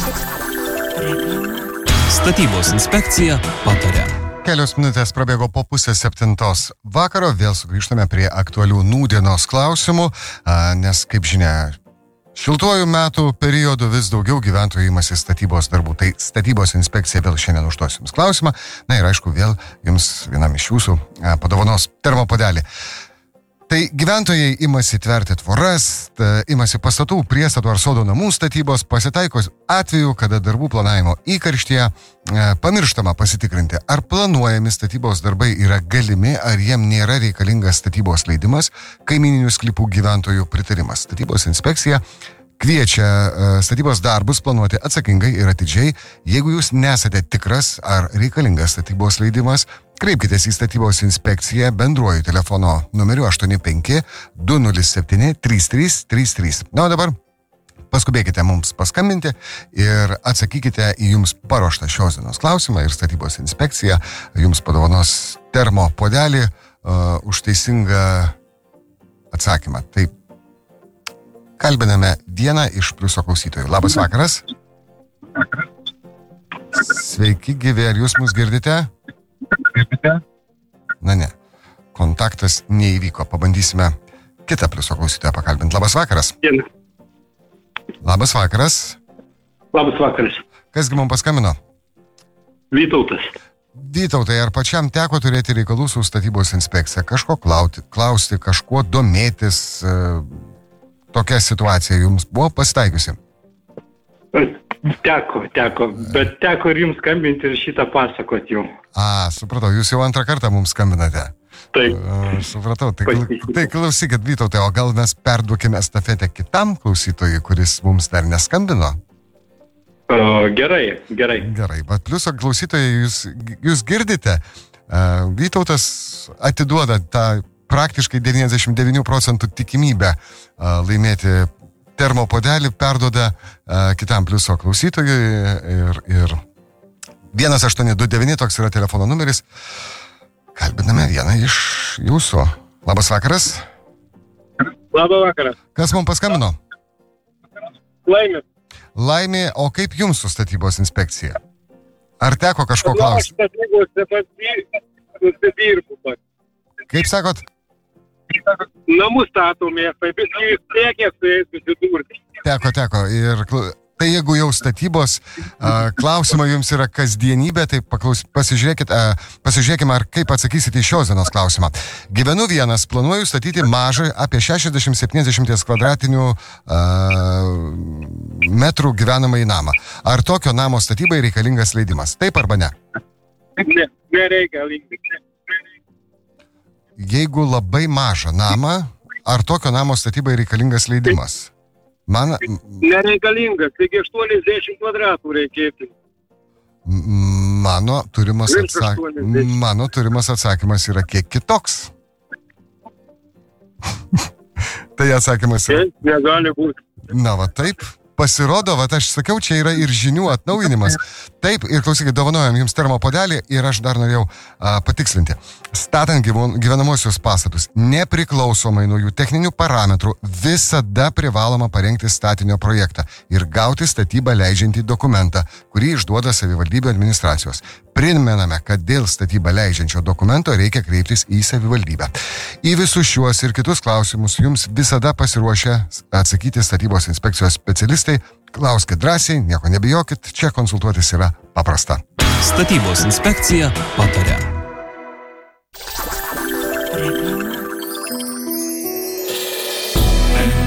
Statybos inspekcija pataria. Kelios minutės prabėgo po 6:30 vakaro, vėl sugrįžtame prie aktualių nūdienos klausimų, nes, kaip žinia, šiltuoju metų periodu vis daugiau gyventojų imasi statybos darbų. Tai statybos inspekcija vėl šiandien užduos jums klausimą. Na ir aišku, vėl jums vienam iš jūsų padovanos termopuodelį. Tai gyventojai imasi tverti tvoras, imasi pastatų, priestatų ar sodo namų statybos, pasitaiko atveju, kada darbų planavimo įkarštyje pamirštama pasitikrinti, ar planuojami statybos darbai yra galimi, ar jiem nėra reikalingas statybos leidimas, kaimininių sklypų gyventojų pritarimas. Statybos inspekcija kviečia statybos darbus planuoti atsakingai ir atidžiai. Jeigu jūs nesate tikras, ar reikalingas statybos leidimas, kreipkitės į statybos inspekciją bendruoju telefono numeriu 85 207 3333. Na, o dabar paskubėkite mums paskambinti ir atsakykite į jums paruoštą šios dienos klausimą ir statybos inspekcija jums padovanos termopuodelį už teisingą atsakymą. Tai kalbiname vieną iš Pliuso klausytojų. Labas vakaras. Sveiki, gyvi, ar jūs mus girdite? Na ne, kontaktas neįvyko. Pabandysime kitą Pliuso klausytoją pakalbinti. Labas vakaras. Labas vakaras. Labas vakaras. Kasgi mums paskambino? Vytautas. Vytautai, ar pačiam teko turėti reikalų su statybos inspekcija? Kažko klausti, kažkuo domėtis? Tokia situacija jums buvo pasitaikiusi? Teko, bet teko ir jums skambinti ir šitą pasakoti jums. Supratau, jūs jau antrą kartą mums skambinate. Taip. Supratau, tai klausykit, Vytautai, o gal mes perduokime estafetę kitam klausytojui, kuris mums dar neskambino? Gerai. Gerai, bet Pliuso klausytojai, jūs girdite, Vytautas atiduoda tą praktiškai 99% tikimybę laimėti termopuodelį, perduoda kitam Pliuso klausytojui ir 1829 toks yra telefono numeris. Kalbiname vieną iš jūsų. Labas vakaras. Labą vakarą. Kas mums paskambino? Laimė. Laimė, o kaip jums su statybos inspekcija? Ar teko kažko klausti? Kaip sakot? Namų statomės, tai visi siekė su jais susidurti. Teko. Ir tai jeigu jau statybos klausimai jums yra kasdienybė, tai pasižiūrėkime, ar kaip atsakysite į šios dienos klausimą. Gyvenu vienas, planuoju statyti mažą apie 60-70 kvadratinių metrų gyvenamąjį namą. Ar tokio namo statybai reikalingas leidimas? Taip arba ne? Ne, nereikalingas. Jeigu labai mažą namą, ar tokio namo statybai reikalingas leidimas? Nereikalingas, taigi 80 kvadratų reikėtų. Mano turimas atsakymas yra kiek kitoks. Tai atsakymas yra... Negali būti. Na, va taip. Pasirodo, aš sakiau, čia yra ir žinių atnaujinimas. Taip, ir klausykit, dovanojam jums termopuodelį ir aš dar norėjau patikslinti. Statant gyvenamosius pastatus, nepriklausomai nuo jų techninių parametrų, visada privaloma parengti statinio projektą ir gauti statybą leidžiantį dokumentą, kurį išduoda savivaldybių administracijos. Primename, kad dėl statybą leidžiančio dokumento reikia kreiptis į savivaldybę. Į visus šiuos ir kitus klausimus jums visada pasiruošę atsakyti statybos inspekcijos specialistai. Klauskit drąsiai, nieko nebijokit, čia konsultuotis yra paprasta. Statybos inspekcija pataria.